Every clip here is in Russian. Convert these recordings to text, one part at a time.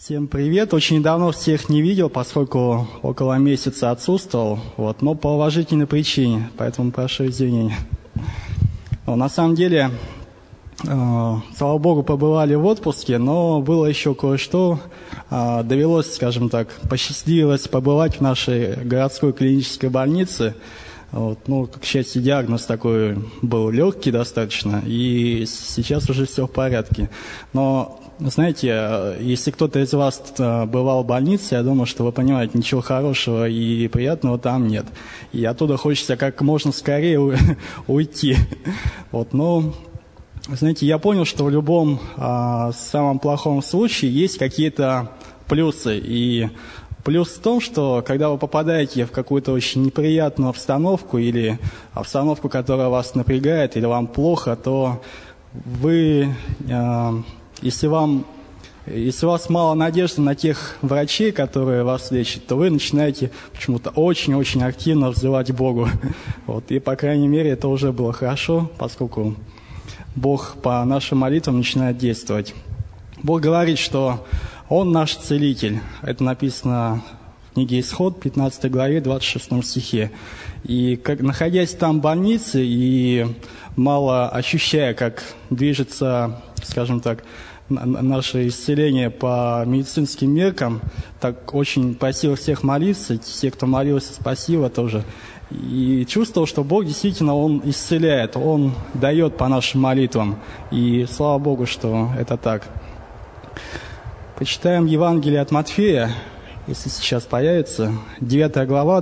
Всем привет! Очень давно всех не видел, поскольку около месяца отсутствовал, но по уважительной причине, поэтому прошу извинения. На самом деле, слава Богу, побывали в отпуске, но было еще кое-что. Довелось, скажем так, посчастливилось побывать в нашей городской клинической больнице. К счастью, диагноз такой был легкий достаточно, и сейчас уже все в порядке. Но, знаете, если кто-то из вас бывал в больнице, я думаю, что вы понимаете, ничего хорошего и приятного там нет. И оттуда хочется как можно скорее уйти. Но, знаете, я понял, что в любом самом плохом случае есть какие-то плюсы. И плюс в том, что когда вы попадаете в какую-то очень неприятную обстановку или обстановку, которая вас напрягает, или вам плохо, то вы, если у вас мало надежды на тех врачей, которые вас лечат, то вы начинаете почему-то очень-очень активно взывать Богу. И, по крайней мере, это уже было хорошо, поскольку Бог по нашим молитвам начинает действовать. Бог говорит, что Он наш целитель. Это написано в книге Исход, 15 главе, 26 стихе. И находясь там в больнице и мало ощущая, как движется, скажем так, наше исцеление по медицинским меркам, так очень просил всех молиться, те, кто молился, спасибо тоже. И чувствовал, что Бог действительно, Он исцеляет, Он дает по нашим молитвам. И слава Богу, что это так. Почитаем Евангелие от Матфея, если сейчас появится, 9 глава,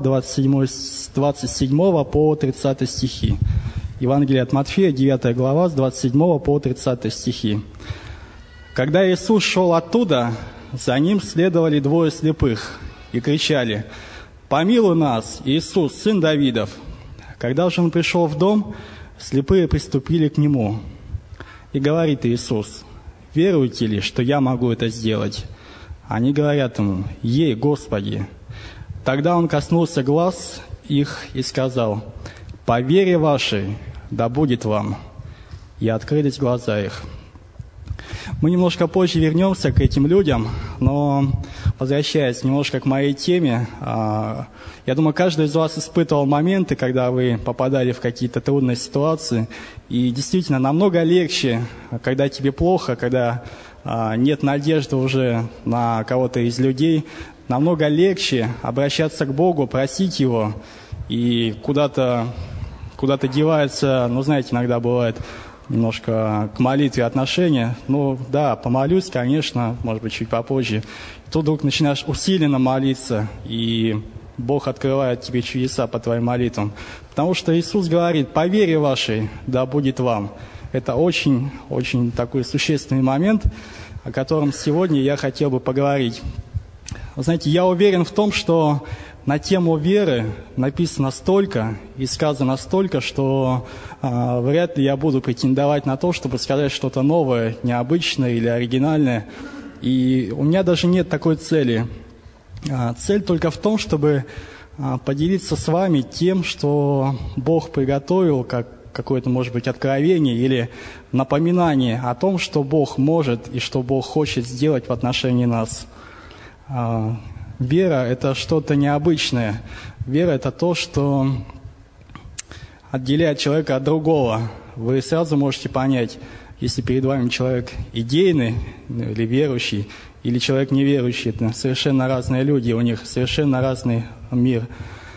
27 по 30 стихи. Евангелие от Матфея, 9 глава, с 27 по 30 стихи. «Когда Иисус шел оттуда, за Ним следовали двое слепых и кричали: „Помилуй нас, Иисус, сын Давидов!“ Когда же Он пришел в дом, слепые приступили к Нему. И говорит Иисус: „Веруете ли, что я могу это сделать?“ Они говорят Ему: „Ей, Господи!“ Тогда Он коснулся глаз их и сказал: „По вере вашей да будет вам“. И открылись глаза их. Мы немножко позже вернемся к этим людям, но, возвращаясь немножко к моей теме, я думаю, каждый из вас испытывал моменты, когда вы попадали в какие-то трудные ситуации, и действительно намного легче, когда тебе плохо, когда нет надежды уже на кого-то из людей, намного легче обращаться к Богу, просить Его, и куда-то девается, знаете, иногда бывает немножко к молитве отношения. Да, помолюсь, конечно, может быть, чуть попозже. Тут вдруг начинаешь усиленно молиться, и Бог открывает тебе чудеса по твоим молитвам. Потому что Иисус говорит: «По вере вашей да будет вам». Это очень такой существенный момент, о котором сегодня я хотел бы поговорить. Вы знаете, я уверен в том, что на тему веры написано столько и сказано столько, что вряд ли я буду претендовать на то, чтобы сказать что-то новое, необычное или оригинальное. И у меня даже нет такой цели. Цель только в том, чтобы поделиться с вами тем, что Бог приготовил, как какое-то, может быть, откровение или напоминание о том, что Бог может и что Бог хочет сделать в отношении нас. Вера – это что-то необычное. Вера – это то, что отделяет человека от другого. Вы сразу можете понять, если перед вами человек идейный или верующий, или человек неверующий. Это совершенно разные люди, у них совершенно разный мир.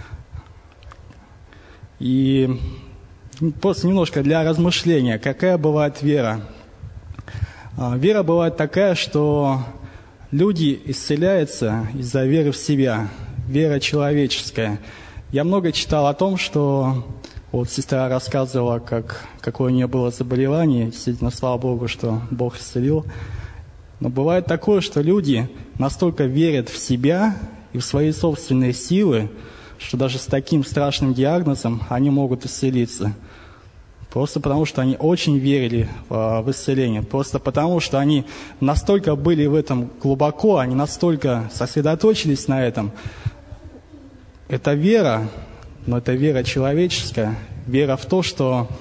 И просто немножко для размышления, какая бывает вера. Вера бывает такая, что люди исцеляются из-за веры в себя, вера человеческая. Я много читал о том, что сестра рассказывала, какое у нее было заболевание. Действительно, слава Богу, что Бог исцелил. Но бывает такое, что люди настолько верят в себя и в свои собственные силы, что даже с таким страшным диагнозом они могут исцелиться. Просто потому, что они очень верили в исцеление. Просто потому, что они настолько были в этом глубоко, они настолько сосредоточились на этом. Это вера, но это вера человеческая. Вера в то, что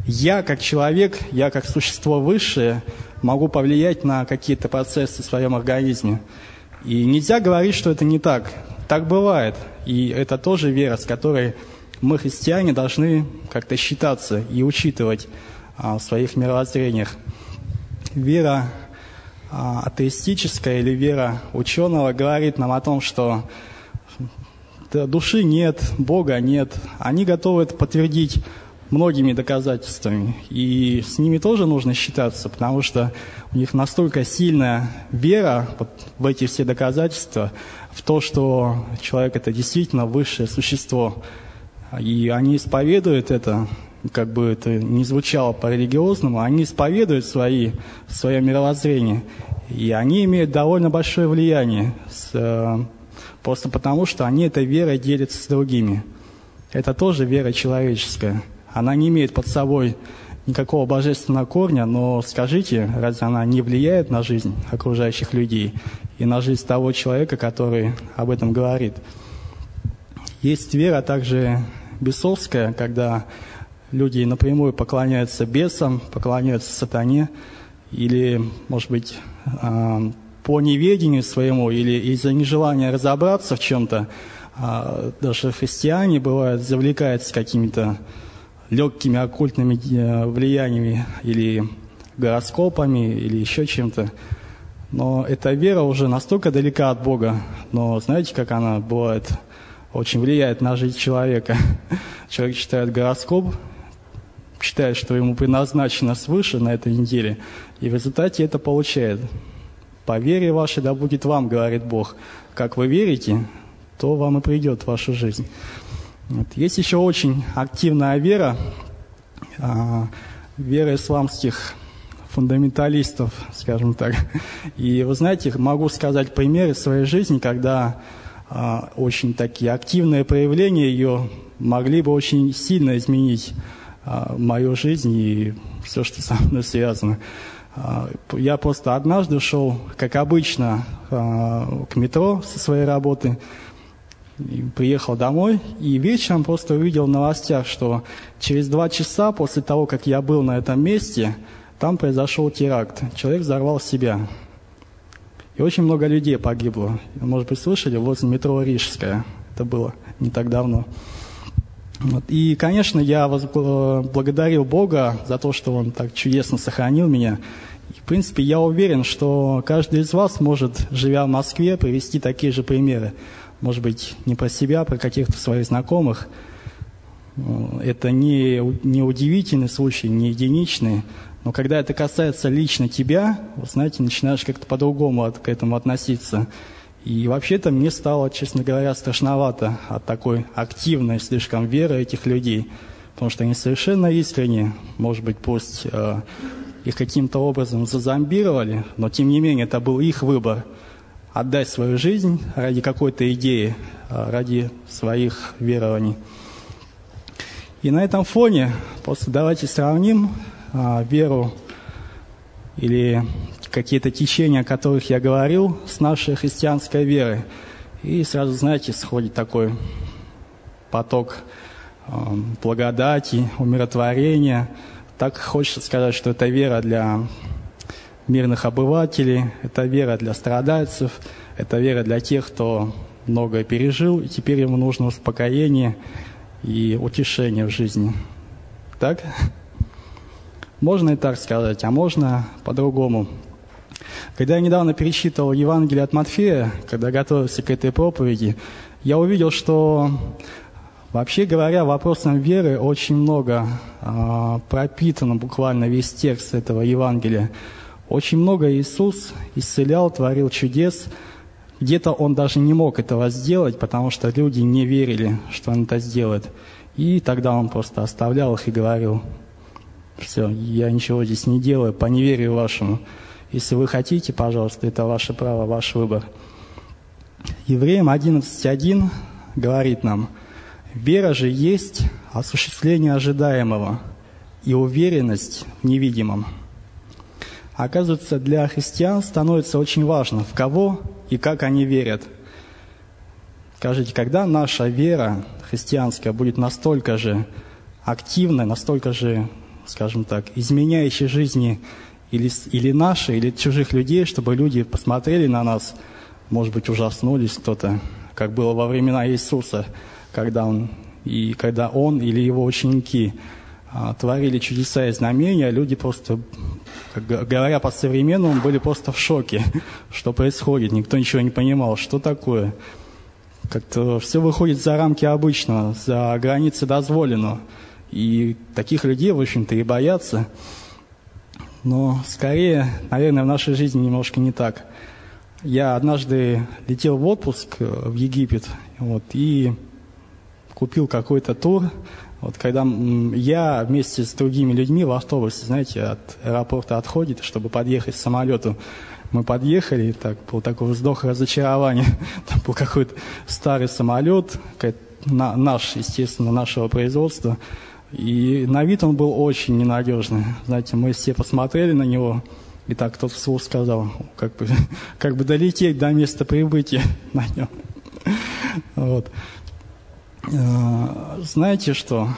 я как человек, я как существо высшее могу повлиять на какие-то процессы в своем организме. И нельзя говорить, что это не так. Так бывает. И это тоже вера, с которой мы, христиане, должны как-то считаться и учитывать в своих мировоззрениях. Вера атеистическая или вера ученого говорит нам о том, что души нет, Бога нет. Они готовы это подтвердить многими доказательствами. И с ними тоже нужно считаться, потому что у них настолько сильная вера вот в эти все доказательства, в то, что человек – это действительно высшее существо. И они исповедуют это, как бы это ни звучало по-религиозному, они исповедуют свое мировоззрение. И они имеют довольно большое влияние, просто потому, что они этой верой делятся с другими. Это тоже вера человеческая. Она не имеет под собой никакого божественного корня, но скажите, разве она не влияет на жизнь окружающих людей и на жизнь того человека, который об этом говорит? Есть вера также бесовская, когда люди напрямую поклоняются бесам, поклоняются сатане, или, может быть, по неведению своему, или из-за нежелания разобраться в чем-то, даже христиане, бывают, завлекаются какими-то легкими оккультными влияниями или гороскопами, или еще чем-то. Но эта вера уже настолько далека от Бога. Но знаете, как она бывает, очень влияет на жизнь человека. Человек читает гороскоп, считает, что ему предназначено свыше на этой неделе, и в результате это получает. «По вере вашей да будет вам, — говорит Бог, — как вы верите, то вам и придет в вашу жизнь». Вот. Есть еще очень активная вера, вера исламских фундаменталистов, скажем так. И вы знаете, могу сказать примеры своей жизни, когда очень такие активные проявления ее могли бы очень сильно изменить мою жизнь и все, что со мной связано. Я просто однажды шел, как обычно, к метро со своей работы, приехал домой и вечером просто увидел в новостях, что через 2 часа после того, как я был на этом месте, там произошел теракт. Человек взорвал себя. И очень много людей погибло. Может быть, слышали, возле метро Рижская. Это было не так давно. Вот. И, конечно, я благодарил Бога за то, что Он так чудесно сохранил меня. И, в принципе, я уверен, что каждый из вас может, живя в Москве, привести такие же примеры. Может быть, не про себя, а про каких-то своих знакомых. Это не удивительный случай, не единичный. Но когда это касается лично тебя, вы знаете, начинаешь как-то по-другому к этому относиться. И вообще-то мне стало, честно говоря, страшновато от такой активной слишком веры этих людей. Потому что они совершенно искренне, может быть, пусть их каким-то образом зазомбировали, но тем не менее это был их выбор. Отдать свою жизнь ради какой-то идеи, ради своих верований. И на этом фоне просто давайте сравним веру или какие-то течения, о которых я говорил, с нашей христианской верой. И сразу, знаете, сходит такой поток благодати, умиротворения. Так хочется сказать, что это вера для мирных обывателей, это вера для страдальцев, это вера для тех, кто многое пережил, и теперь ему нужно успокоение и утешение в жизни. Так? Можно и так сказать, а можно по-другому. Когда я недавно перечитывал Евангелие от Матфея, когда готовился к этой проповеди, я увидел, что, вообще говоря, вопросом веры очень много пропитано буквально весь текст этого Евангелия. Очень много Иисус исцелял, творил чудес. Где-то Он даже не мог этого сделать, потому что люди не верили, что Он это сделает. И тогда Он просто оставлял их и говорил: «Все, я ничего здесь не делаю по неверию вашему. Если вы хотите, пожалуйста, это ваше право, ваш выбор». Евреям 11:1 говорит нам: «Вера же есть осуществление ожидаемого и уверенность в невидимом». Оказывается, для христиан становится очень важно, в кого и как они верят. Скажите, когда наша вера христианская будет настолько же активной, настолько же скажем так, изменяющий жизни или наши, или чужих людей, чтобы люди посмотрели на нас, может быть, ужаснулись кто-то, как было во времена Иисуса, когда он или его ученики творили чудеса и знамения, люди просто, говоря по-современному, были просто в шоке, что происходит. Никто ничего не понимал, что такое. Как-то все выходит за рамки обычного, за границы дозволенного. И таких людей, в общем-то, и боятся. Но скорее, наверное, в нашей жизни немножко не так. Я однажды летел в отпуск в Египет, и купил какой-то тур. Когда я вместе с другими людьми в автобусе, знаете, от аэропорта отходит, чтобы подъехать к самолету. Мы подъехали, был такой вздох разочарования. Там был какой-то старый самолет, наш, естественно, нашего производства. И на вид он был очень ненадежный. Знаете, мы все посмотрели на него, и так кто-то вслух сказал, как бы долететь до места прибытия на нем. Знаете что?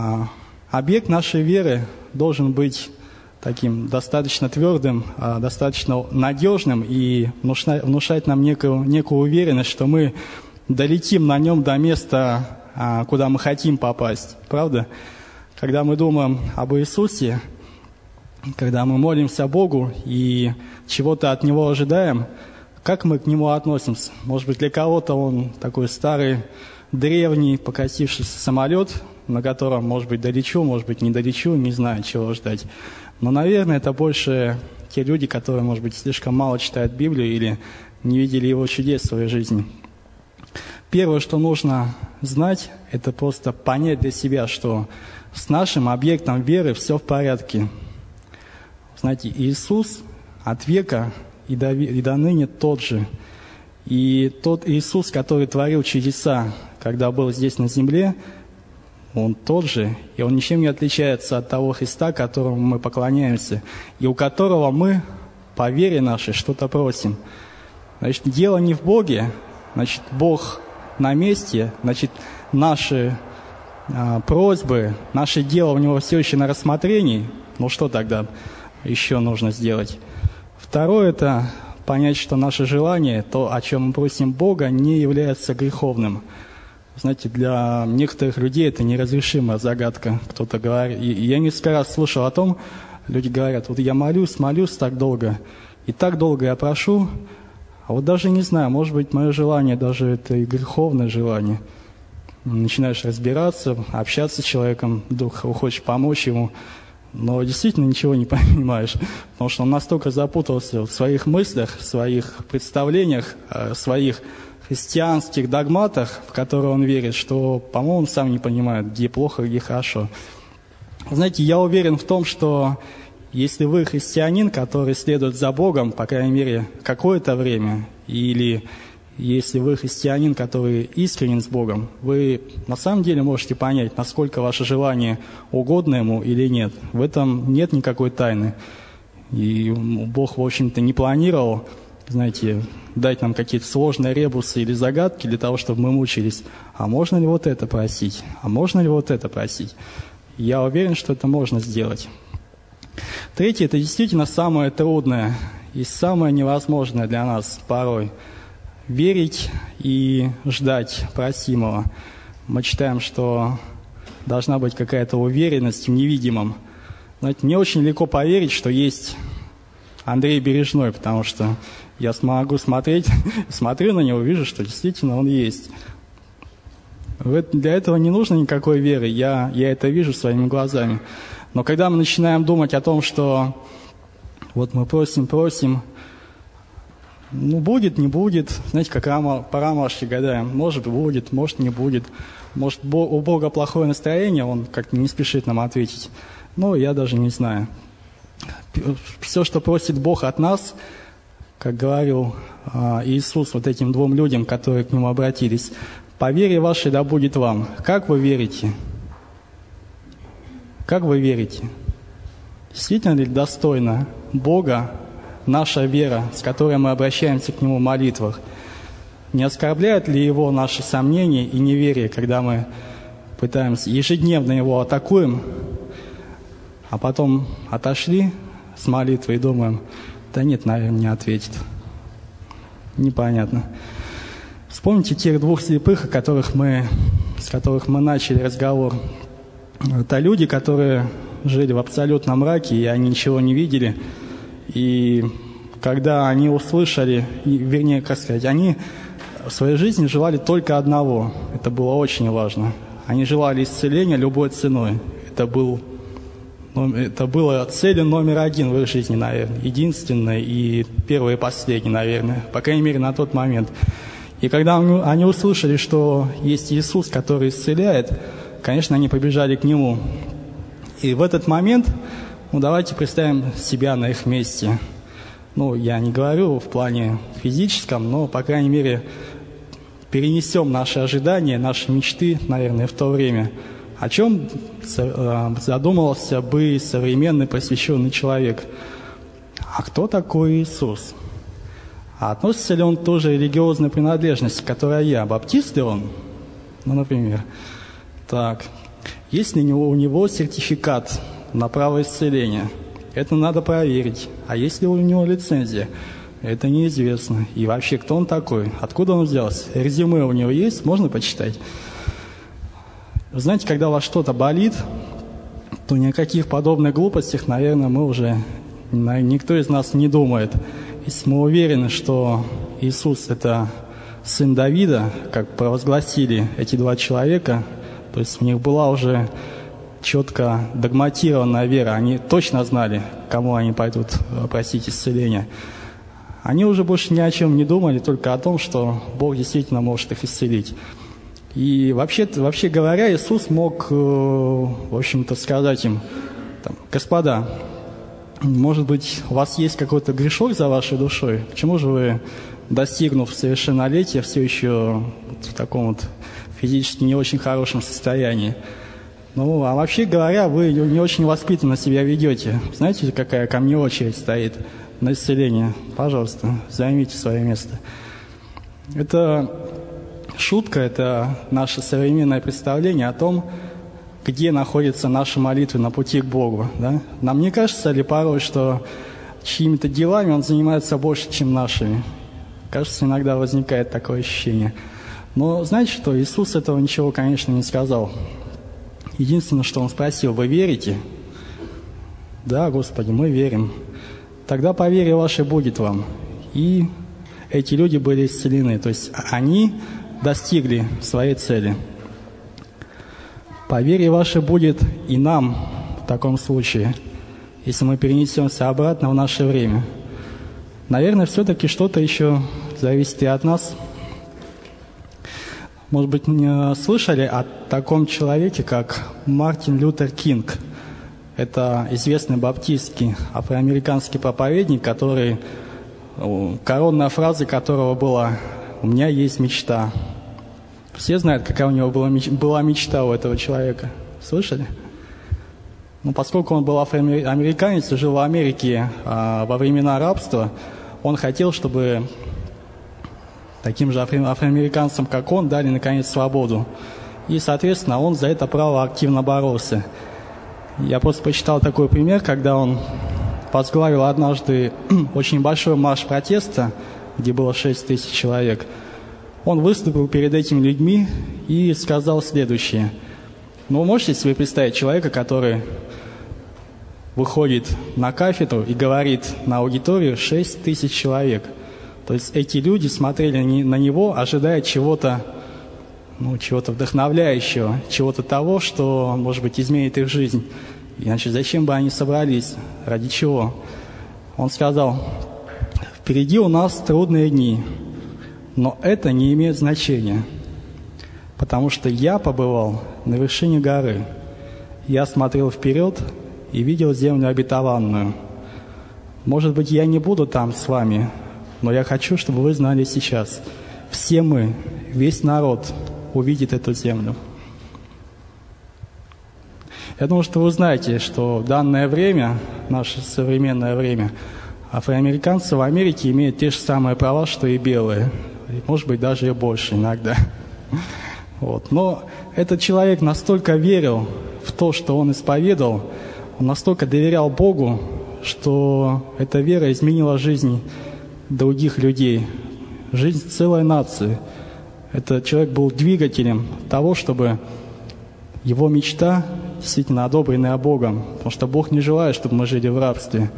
Объект нашей веры должен быть таким достаточно твердым, достаточно надежным и внушать нам некую уверенность, что мы долетим на нем до места, куда мы хотим попасть. Правда? Когда мы думаем об Иисусе, когда мы молимся Богу и чего-то от Него ожидаем, как мы к Нему относимся? Может быть, для кого-то Он такой старый, древний, покосившийся самолет, на котором, может быть, долечу, может быть, не долечу, не знаю, чего ждать. Но, наверное, это больше те люди, которые, может быть, слишком мало читают Библию или не видели Его чудес в своей жизни. Первое, что нужно знать, это просто понять для себя, что с нашим объектом веры все в порядке. Знаете, Иисус от века и до ныне тот же. И тот Иисус, который творил чудеса, когда был здесь на земле, Он тот же, и Он ничем не отличается от того Христа, которому мы поклоняемся, и у которого мы, по вере нашей, что-то просим. Значит, дело не в Боге, значит, Бог на месте, значит, наши просьбы, наше дело у Него все еще на рассмотрении. Ну что тогда еще нужно сделать? Второе – это понять, что наше желание, то, о чем мы просим Бога, не является греховным. Знаете, для некоторых людей это неразрешимая загадка. Кто-то говорит, и я несколько раз слышал о том, люди говорят, я молюсь так долго, и так долго я прошу, а даже не знаю, может быть, мое желание даже это и греховное желание. Начинаешь разбираться, общаться с человеком, вдруг хочешь помочь ему, но действительно ничего не понимаешь, потому что он настолько запутался в своих мыслях, в своих представлениях, в своих христианских догматах, в которые он верит, что, по-моему, он сам не понимает, где плохо, где хорошо. Знаете, я уверен в том, что если вы христианин, который следует за Богом, по крайней мере, какое-то время, или если вы христианин, который искренен с Богом, вы на самом деле можете понять, насколько ваше желание угодно Ему или нет. В этом нет никакой тайны. И Бог, в общем-то, не планировал, знаете, дать нам какие-то сложные ребусы или загадки для того, чтобы мы мучились. А можно ли вот это просить? А можно ли вот это просить? Я уверен, что это можно сделать. Третье – это действительно самое трудное и самое невозможное для нас порой. Верить и ждать просимого. Мы читаем, что должна быть какая-то уверенность в невидимом. Знаете, мне очень легко поверить, что есть Андрей Бережной, потому что я смогу смотрю на него, вижу, что действительно он есть. Для этого не нужно никакой веры, я это вижу своими глазами. Но когда мы начинаем думать о том, что вот мы просим, будет, не будет, знаете, как по ромашке гадаем, может будет, может не будет, может у Бога плохое настроение, Он как-то не спешит нам ответить. Я даже не знаю. Все, что просит Бог от нас, как говорил Иисус вот этим двум людям, которые к Нему обратились, по вере вашей да будет вам. Как вы верите? Как вы верите? Действительно ли достойна Бога наша вера, с которой мы обращаемся к Нему в молитвах? Не оскорбляет ли Его наши сомнения и неверие, когда мы пытаемся ежедневно Его атакуем, а потом отошли с молитвой и думаем, да нет, наверное, не ответит. Непонятно. Вспомните тех двух слепых, с которых мы начали разговор. Это люди, которые жили в абсолютном мраке, и они ничего не видели. И когда они услышали, вернее, как сказать, они в своей жизни желали только одного. Это было очень важно. Они желали исцеления любой ценой. Это было целью номер один в их жизни, наверное. Единственной и первой и последней, наверное. По крайней мере, на тот момент. И когда они услышали, что есть Иисус, который исцеляет, конечно, они побежали к Нему. И в этот момент, давайте представим себя на их месте. Я не говорю в плане физическом, но, по крайней мере, перенесем наши ожидания, наши мечты, наверное, в то время. О чем задумывался бы современный просвещенный человек? А кто такой Иисус? А относится ли он к той же религиозной принадлежности, которая я? Баптист ли он? Например. Так. Есть ли у него сертификат на право исцеления? Это надо проверить. А есть ли у него лицензия? Это неизвестно. И вообще, кто он такой? Откуда он взялся? Резюме у него есть? Можно почитать? Вы знаете, когда у вас что-то болит, то ни о каких подобных глупостях, наверное, никто из нас не думает. Если мы уверены, что Иисус – это сын Давида, как провозгласили эти два человека, то есть у них была уже четко догматированная вера, они точно знали, кому они пойдут просить исцеления. Они уже больше ни о чем не думали, только о том, что Бог действительно может их исцелить. И вообще говоря, Иисус мог, в общем-то, сказать им, господа, может быть, у вас есть какой-то грешок за вашей душой? Почему же вы, достигнув совершеннолетия, все еще в таком физически не очень хорошем состоянии? А вообще говоря, вы не очень воспитанно себя ведете. Знаете, какая ко мне очередь стоит на исцеление? Пожалуйста, займите свое место. Это шутка, это наше современное представление о том, где находятся наши молитвы на пути к Богу. Да? Нам не кажется ли порой, что чьими-то делами Он занимается больше, чем нашими? Кажется, иногда возникает такое ощущение. Но знаете что? Иисус этого ничего, конечно, не сказал. Единственное, что Он спросил: вы верите? Да, Господи, мы верим. Тогда по вере вашей будет вам. И эти люди были исцелены. То есть они достигли своей цели. По вере вашей будет и нам в таком случае, если мы перенесемся обратно в наше время. Наверное, все-таки что-то еще зависит и от нас. Может быть, не слышали о таком человеке, как Мартин Лютер Кинг. Это известный баптистский афроамериканский проповедник, коронная фраза которого была: «У меня есть мечта». Все знают, какая у него была мечта у этого человека. Слышали? Поскольку он был афроамериканец и жил в Америке во времена рабства, он хотел, чтобы таким же афроамериканцам, как он, дали, наконец, свободу. И, соответственно, он за это право активно боролся. Я просто почитал такой пример, когда он возглавил однажды очень большой марш протеста, где было 6 тысяч человек. Он выступил перед этими людьми и сказал следующее. Вы можете себе представить человека, который выходит на кафедру и говорит на аудиторию 6 тысяч человек. То есть эти люди смотрели на него, ожидая чего-то вдохновляющего, чего-то того, что, может быть, изменит их жизнь. Иначе зачем бы они собрались? Ради чего? Он сказал: впереди у нас трудные дни, но это не имеет значения, потому что я побывал на вершине горы. Я смотрел вперед и видел землю обетованную. Может быть, я не буду там с вами, но я хочу, чтобы вы знали сейчас. Все мы, весь народ увидит эту землю. Я думаю, что вы знаете, что в данное время, наше современное время, афроамериканцы в Америке имеют те же самые права, что и белые. Может быть, даже и больше иногда. Но этот человек настолько верил в то, что он исповедовал, Он настолько доверял Богу, что эта вера изменила жизнь других людей, жизнь целой нации. Этот человек был двигателем того, чтобы его мечта, действительно одобренная Богом, потому что Бог не желает, чтобы мы жили в рабстве.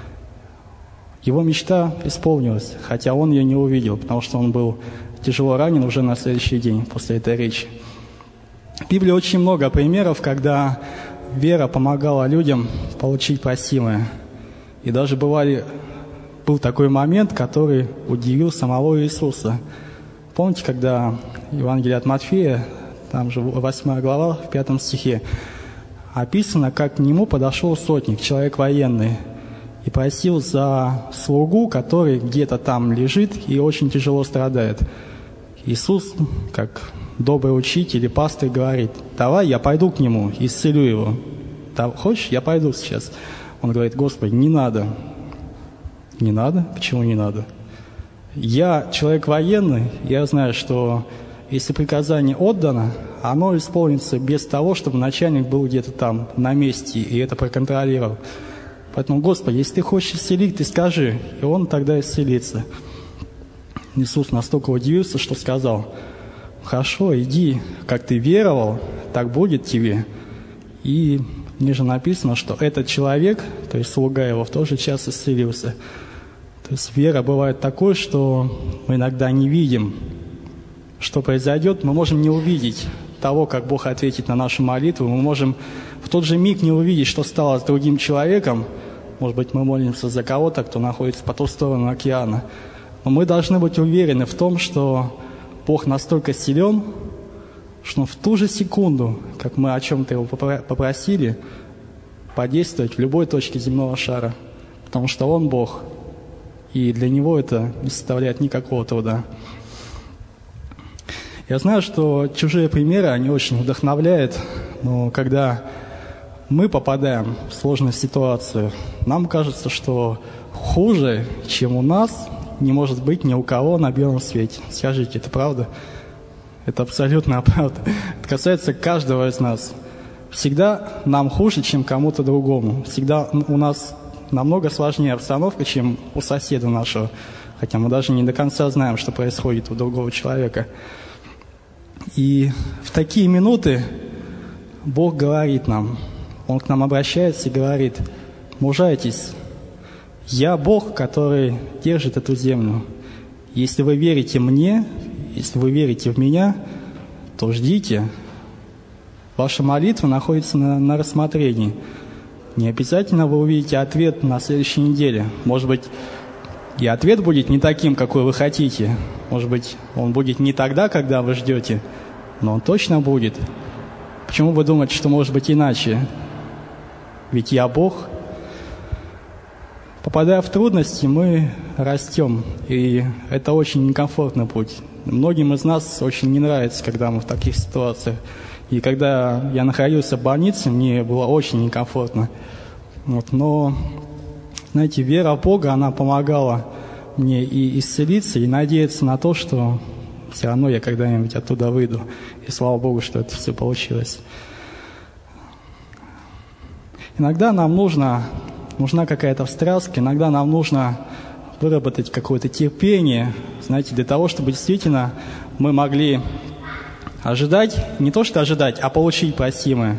Его мечта исполнилась, хотя он ее не увидел, потому что он был тяжело ранен уже на следующий день после этой речи. В Библии очень много примеров, когда вера помогала людям получить просимое. И даже был такой момент, который удивил самого Иисуса. Помните, когда Евангелие от Матфея, там же 8 глава, в 5 стихе, описано, как к нему подошел сотник, человек военный, и просил за слугу, который где-то там лежит и очень тяжело страдает. Иисус, как добрый учитель и пастырь, говорит: давай я пойду к нему, исцелю его. Хочешь, я пойду сейчас? Он говорит: Господи, не надо. Не надо? Почему не надо? Я человек военный, я знаю, что если приказание отдано, оно исполнится без того, чтобы начальник был где-то там на месте и это проконтролировал. Поэтому, Господи, если Ты хочешь исцелить, Ты скажи, и он тогда исцелится. Иисус настолько удивился, что сказал: хорошо, иди, как ты веровал, так будет тебе. И ниже написано, что этот человек, то есть слуга его, в тот же час исцелился. То есть вера бывает такой, что мы иногда не видим, что произойдет. Мы можем не увидеть того, как Бог ответит на нашу молитву. Мы можем в тот же миг не увидеть, что стало с другим человеком. Может быть, мы молимся за кого-то, кто находится по ту сторону океана. Но мы должны быть уверены в том, что Бог настолько силен, что в ту же секунду, как мы о чем-то Его попросили, подействовать в любой точке земного шара. Потому что Он Бог, и для Него это не составляет никакого труда. Я знаю, что чужие примеры, они очень вдохновляют, но когда мы попадаем в сложную ситуацию, нам кажется, что хуже, чем у нас, не может быть ни у кого на белом свете. Скажите, это правда? Это абсолютно правда. Это касается каждого из нас. Всегда нам хуже, чем кому-то другому. Всегда у нас намного сложнее обстановка, чем у соседа нашего. Хотя мы даже не до конца знаем, что происходит у другого человека. И в такие минуты Бог говорит нам, Он к нам обращается и говорит: мужайтесь, я Бог, который держит эту землю. Если вы верите мне, если вы верите в меня, то ждите. Ваша молитва находится на рассмотрении. Не обязательно вы увидите ответ на следующей неделе. Может быть, и ответ будет не таким, какой вы хотите. Может быть, он будет не тогда, когда вы ждете, но он точно будет. Почему вы думаете, что может быть иначе? Ведь я Бог. Попадая в трудности, мы растем, и это очень некомфортный путь. Многим из нас очень не нравится, когда мы в таких ситуациях. И когда я находился в больнице, мне было очень некомфортно. Но, знаете, вера в Бога, она помогала мне и исцелиться, и надеяться на то, что все равно я когда-нибудь оттуда выйду. И слава Богу, что это все получилось. Иногда нам нужна какая-то встряска, иногда нам нужно выработать какое-то терпение, знаете, для того, чтобы действительно мы могли ожидать, не то что ожидать, а получить просимое.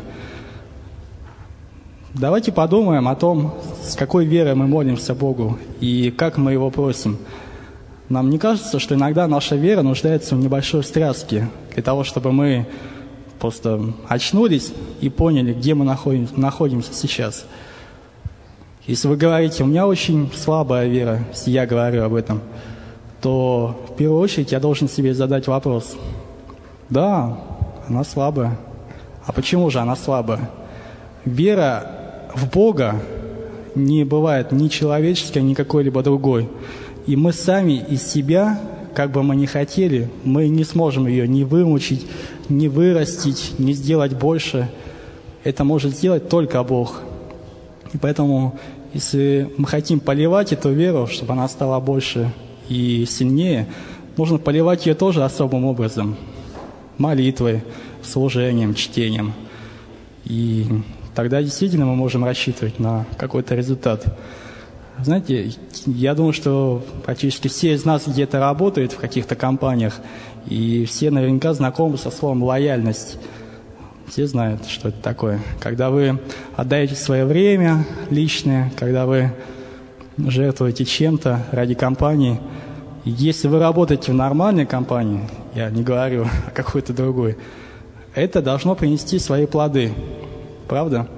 Давайте подумаем о том, с какой верой мы молимся Богу и как мы Его просим. Нам не кажется, что иногда наша вера нуждается в небольшой встряске, для того, чтобы мы просто очнулись и поняли, где мы находимся сейчас. Если вы говорите: у меня очень слабая вера, если я говорю об этом, то в первую очередь я должен себе задать вопрос: да, она слабая. А почему же она слабая? Вера в Бога не бывает ни человеческой, ни какой-либо другой. И мы сами из себя, как бы мы ни хотели, мы не сможем ее ни вымучить, ни вырастить, ни сделать больше. Это может сделать только Бог. И поэтому, если мы хотим поливать эту веру, чтобы она стала больше и сильнее, нужно поливать ее тоже особым образом. Молитвой, служением, чтением. И тогда действительно мы можем рассчитывать на какой-то результат. Знаете, я думаю, что практически все из нас где-то работают в каких-то компаниях, и все наверняка знакомы со словом «лояльность». Все знают, что это такое. Когда вы отдаете свое время личное, когда вы жертвуете чем-то ради компании. И если вы работаете в нормальной компании, я не говорю о какой-то другой, это должно принести свои плоды. Правда?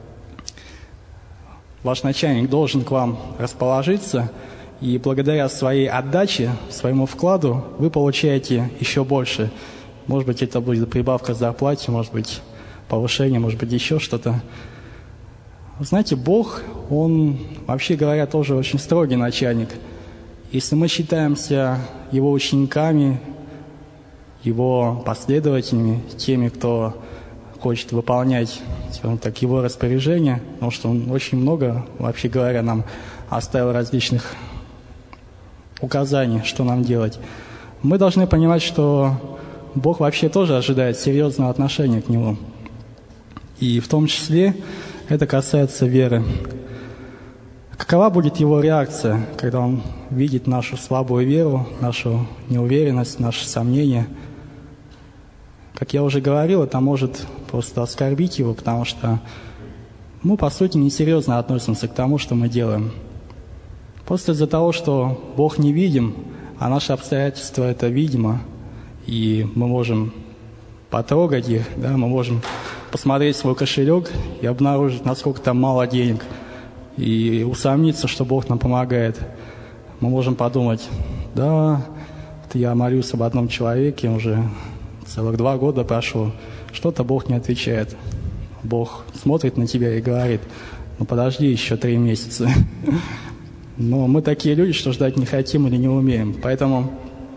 Ваш начальник должен к вам расположиться, и благодаря своей отдаче, своему вкладу, вы получаете еще больше. Может быть, это будет прибавка к зарплате, может быть, повышение, может быть, еще что-то. Знаете, Бог, Он, вообще говоря, тоже очень строгий начальник. Если мы считаемся Его учениками, Его последователями, теми, кто хочет выполнять, скажем так, Его распоряжения, потому что Он очень много, вообще говоря, нам оставил различных указаний, что нам делать, мы должны понимать, что Бог вообще тоже ожидает серьезного отношения к Нему. И в том числе это касается веры. Какова будет Его реакция, когда Он видит нашу слабую веру, нашу неуверенность, наши сомнения? Как я уже говорил, это может просто оскорбить Его, потому что мы, по сути, несерьезно относимся к тому, что мы делаем. Просто из-за того, что Бог невидим, а наши обстоятельства это видимо, и мы можем потрогать их, да, мы можем посмотреть свой кошелек и обнаружить, насколько там мало денег, и усомниться, что Бог нам помогает. Мы можем подумать, да, я молюсь об одном человеке, уже целых 2 года прошло, что-то Бог не отвечает. Бог смотрит на тебя и говорит, ну подожди еще 3 месяца. Но мы такие люди, что ждать не хотим или не умеем. Поэтому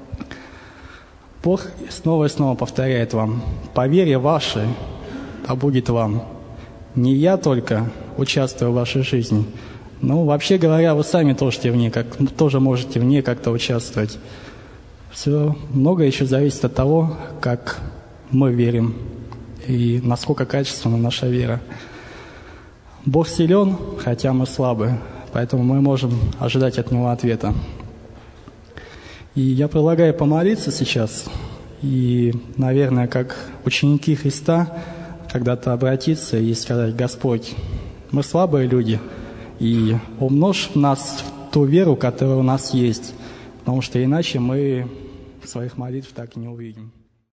Бог снова и снова повторяет вам, по вере вашей, а будет вам. Не я только участвую в вашей жизни, но вообще говоря, вы сами тоже можете в ней как-то участвовать. Все, многое еще зависит от того, как мы верим и насколько качественна наша вера. Бог силен, хотя мы слабы, поэтому мы можем ожидать от Него ответа. И я предлагаю помолиться сейчас и, наверное, как ученики Христа, когда-то обратиться и сказать: Господь, мы слабые люди, и умножь в нас ту веру, которая у нас есть, потому что иначе мы своих молитв так и не увидим.